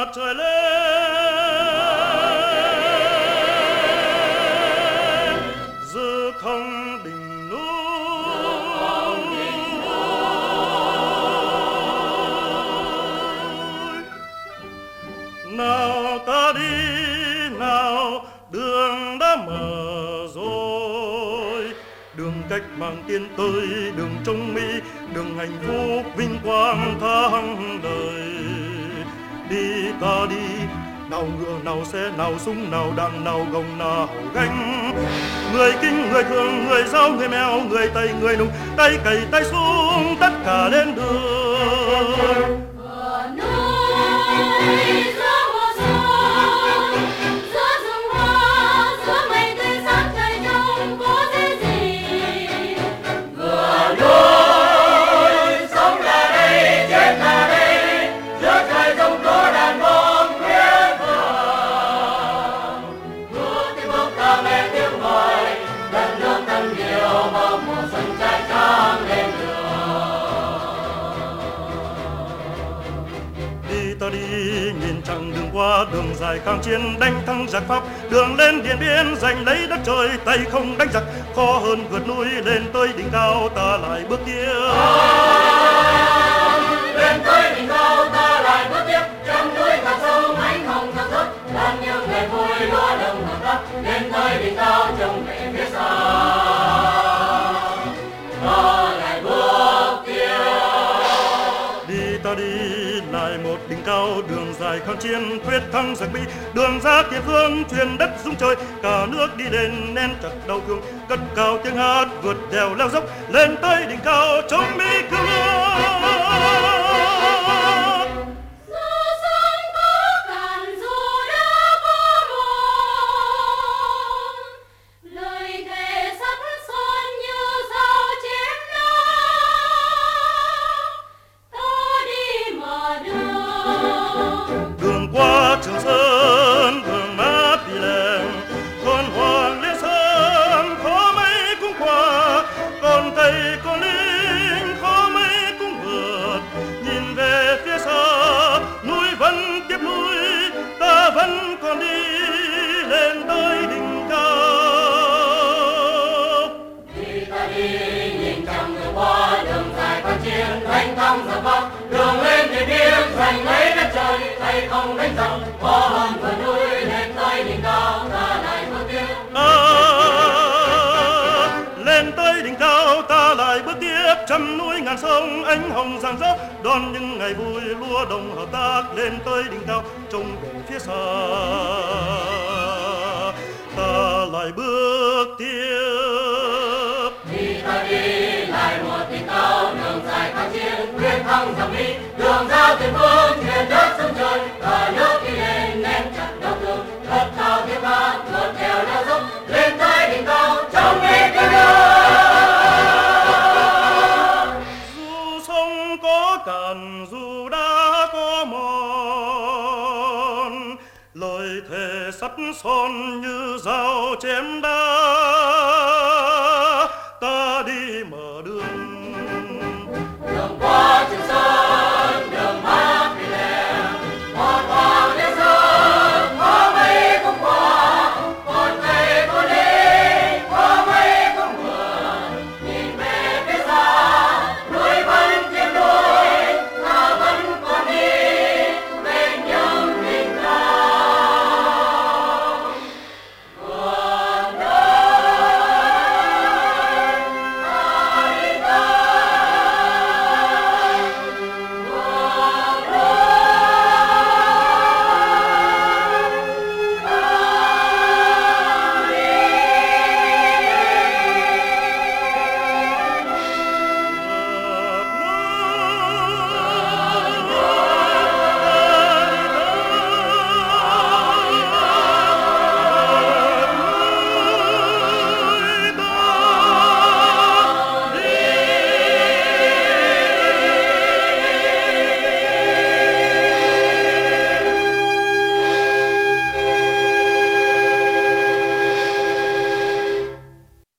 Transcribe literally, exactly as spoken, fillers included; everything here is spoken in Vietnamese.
trời lên giữa không đỉnh núi. Nào ta đi nào, đường đã mở rồi, đường cách mạng tiến tới, đường trong mi, đường hạnh phúc vinh quang thắng đời. Đi ta đi, nào ngựa nào xe nào súng nào đạn nào gồng nào gánh, người kinh người thường người giao người mèo người tây người nung, tay cày tay súng tất cả lên đường. Nhìn chặng đường qua đường dài kháng chiến đánh thắng giặc Pháp, đường lên Điện Biên giành lấy đất trời, tay không đánh giặc khó hơn vượt núi, lên tới đỉnh cao ta lại bước tiếp. Lên tới đỉnh cao ta lại bước tiếp, trong núi ngàn sông ánh hồng thăng thức, làm những ngày vui lúa đồng hợp tác, lên tới đỉnh cao trông về phía xa ta lại bước tiếp. Đi ta đi lại một đỉnh cao đường dài kháng chiến quyết thắng giặc Mỹ, đường ra tiền phương truyền đất dung trời, cả nước đi lên nén chặt đau thương, cất cao tiếng hát vượt đèo leo dốc, lên tới đỉnh cao chống Mỹ cứu nước. Trường Sơn đường mát đi lên, con Hoàng Liên Sơn khó mấy cũng qua, con Tây con Linh khó mấy cũng vượt. Nhìn về phía xa núi vẫn tiếp núi, ta vẫn còn đi lên tới đỉnh cao. Đi ta đi nhìn trong đường qua đường dài kháng chiến đánh thắng giặc Pháp, đường lên Điện Biên giành lấy đất trời, tay không đánh giặc khó hơn vượt núi, lên tới đỉnh cao ta lại bước tiếp. À, lên tới đỉnh cao ta lại bước tiếp, trăm núi ngàn sông ánh hồng rạng rỡ, đón những ngày vui lúa đồng hợp tác, lên tới đỉnh cao trông về phía xa ta lại bước tiếp. Đi ta đi lại một đỉnh cao đường dài kháng chiến quyết thắng giặc Mỹ, đường ra tiền phương truyền đất sông trời, cả nước đi lên nén chặt đau thương, cất cao tiếng hát vượt đèo leo dốc, lên tới đỉnh cao chống Mỹ cứu nước. Dù sông có cạn dù đã có mòn, lời thề sắt son như dao chém đá,